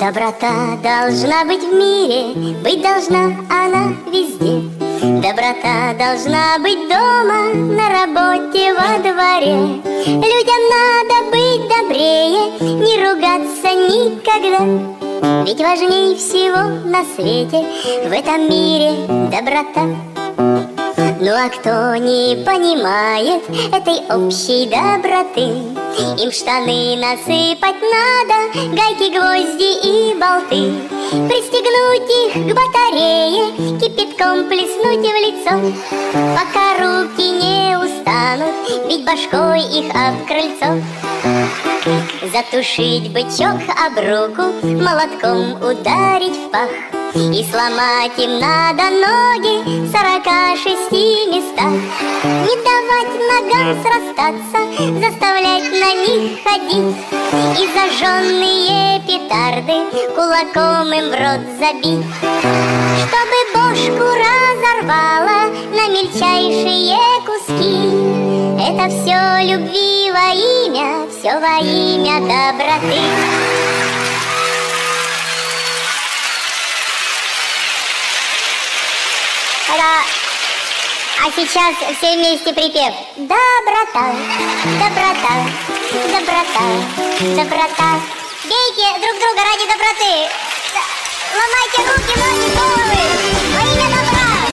Доброта должна быть в мире, быть должна она везде. Доброта должна быть дома, на работе, во дворе. Людям надо быть добрее, не ругаться никогда. Ведь важнее всего на свете в этом мире доброта. Ну а кто не понимает этой общей доброты, им в штаны насыпать надо гайки, гвозди и болты, пристегнуть их к батарее, кипятком плеснуть в лицо, пока руки не устанут, бить башкой их об крыльцо. Затушить бычок об руку, молотком ударить в пах, и сломать им надо ноги в 46 местах. Не давать ногам срастаться, заставлять на них ходить, и зажженные петарды кулаком им в рот забить. Чтобы бошку разорвало на мельчайшие куски. Это все любви во имя, все во имя доброты. А сейчас все вместе припев. Доброта, доброта, доброта, доброта. Бейте друг друга ради доброты. Ломайте руки, ноги, головы.